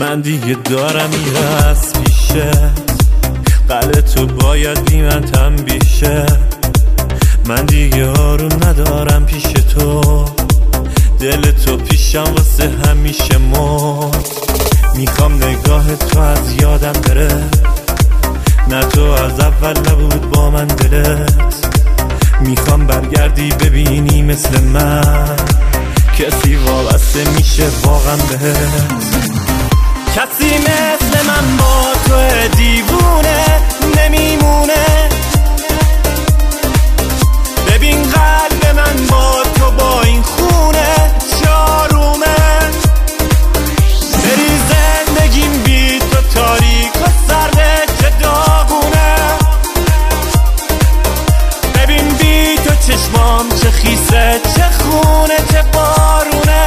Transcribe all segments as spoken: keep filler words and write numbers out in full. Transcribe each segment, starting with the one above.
من دیگه دارم میره از پیشه، قلب تو باید بی من تنبیه شه. من دیگه آروم ندارم پیش تو، دل تو پیشم واسه همیشه مرد. میخوام نگاه تو از یادم بره، نه تو از اول نبود با من دلت. میخوام برگردی ببینی مثل من کسی وابسته میشه واقعا بهت. کسی مثل من با تو دیوونه نمیمونه. ببین قلب من با تو با این خونه چارومه. بری زندگیم بی تو تاریک و سرده چه داغونه. ببین بی تو چشمام چه خیسه چه خونه چه بارونه.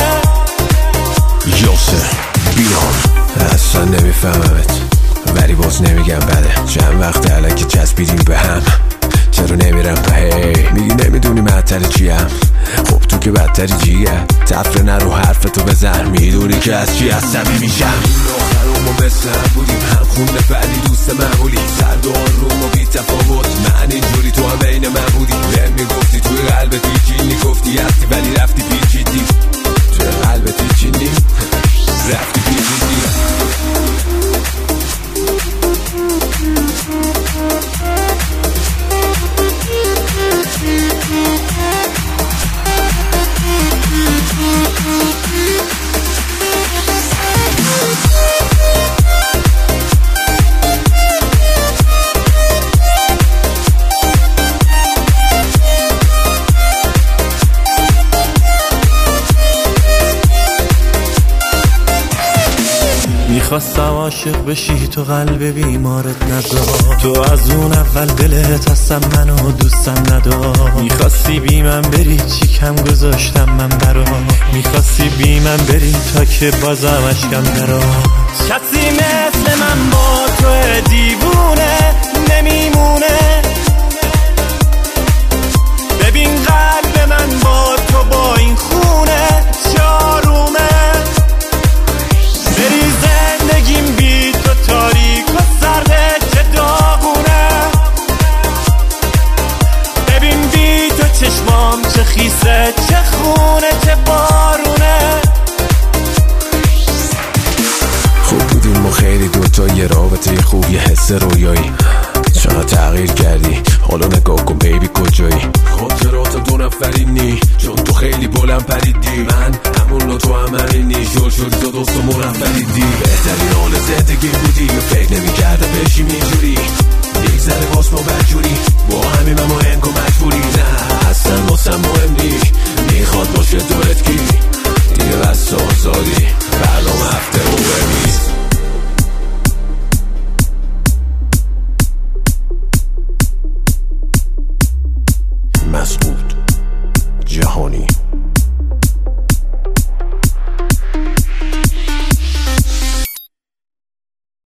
یاسر بیان اصلا نمیفهممت ولی باز نمیگم بده. چند وقت الکی چسبیدیم به هم، چرا نمیرم پهی؟ میگی نمیدونی معطل چیم، خب تو که بدتری جیه. تفره نرو حرف تو بزن، میدونی که از چی عصبی میشم. آخر ما مثل هم بودیم، هم خونده بعدی دوست معمولی، سرد و آروم و بی تفاوت. من اینجوری تو هم بین من بودی، بهم میگفتی توی قلبت هیچی، گفتی هستی ولی رفتی پیچیدی. توی قلبت هیچی رفتی پیچیدی. میخواستم عاشق بشی تو قلب بیمارت نذار. تو از اون اول دلت هستم منو دوستم ندار. میخواستی بی من بری چی کم گذاشتم من برا. میخواستی بی من بری تا که بازم اشکم نراد. کسی مثل من با تو دیوونه نمیمونه. ببین قلب من با تو با این خونه چارومه. بری زندگیم بی تو تاریک و سرده چه داغونه. ببین بی تو چشمام چه خیسه چه خونه چه بارونه. خوب بودیم ما خیلی دوتا، یه رابطه خوب یه حس رویایی. چقدر تغییر کردی حالا نگاه کن بیبی کجایی. خاطرات دو نفرینی چون